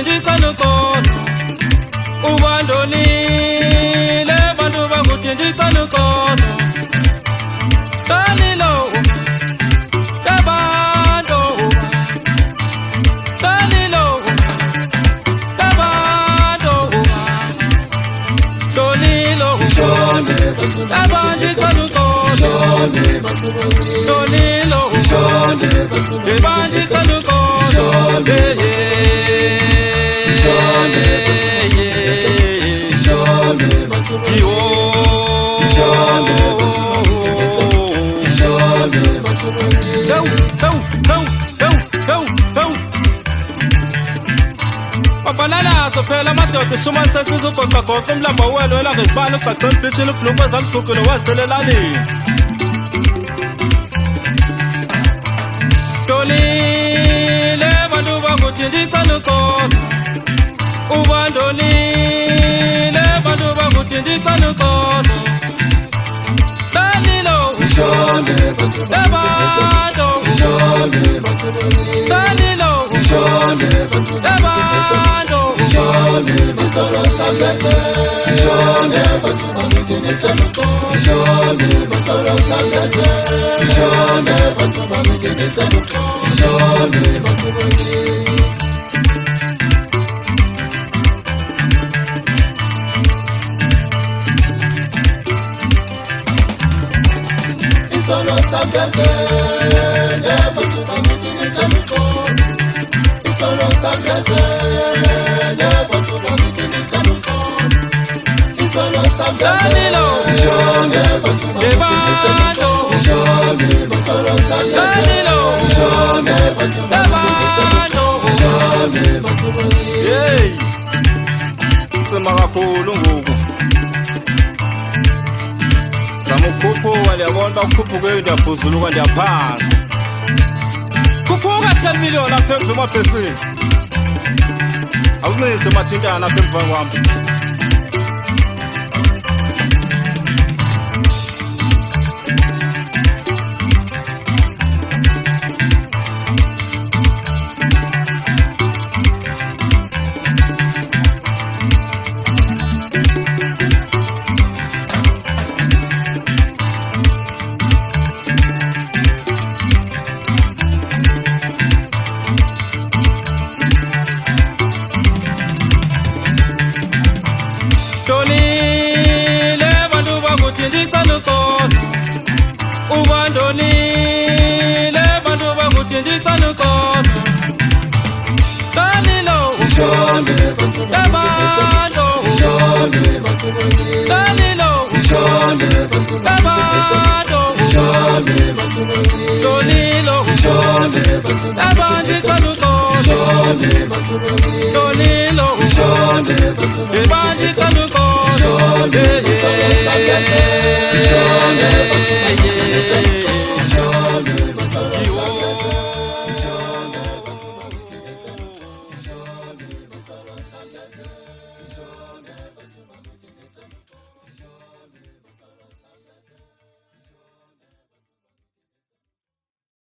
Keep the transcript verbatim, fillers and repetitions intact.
bakutindikana khona ubandolile bantu bakutindikana khona Danilo Dabando Danilo Dabando Donilo Dabandikana khona Donilo Dabandikana khona Banana phela madoda shuman sensizo goqa goqa umlamba welo ela ngesibalo ugaqeni bitchini ukhuluma zamsigugule waselelani Dolile bantu bakutindikana khona ubandolile bantu bakutindikana khona Danilo Dabando Danilo Dabando Mr. Rosagete, Shone, Batubamitinitan, Shone, Mister Rosagete, Shone, Batubamitinitan, Shone, Batubamitinitan. Mister Rosagete, Batubamitinitan, Mister Rosagete. Danilo Dabando Danilo Dabando Hey Ntsima kakhulu ngoku Samukhuphuka ndiyabona ukukhuphuke ndiyabhuzuluka ndiyaphansi Khuphuka ten million apha emva emabhesini Awuncitse mathintana apha emva kwami Bakutindikana khona ubandolile bantu bakutindikana khona Danilo Dabando Danilo Dabando Donilo Dabandikana khona Donilo Dabandikana khona Shone,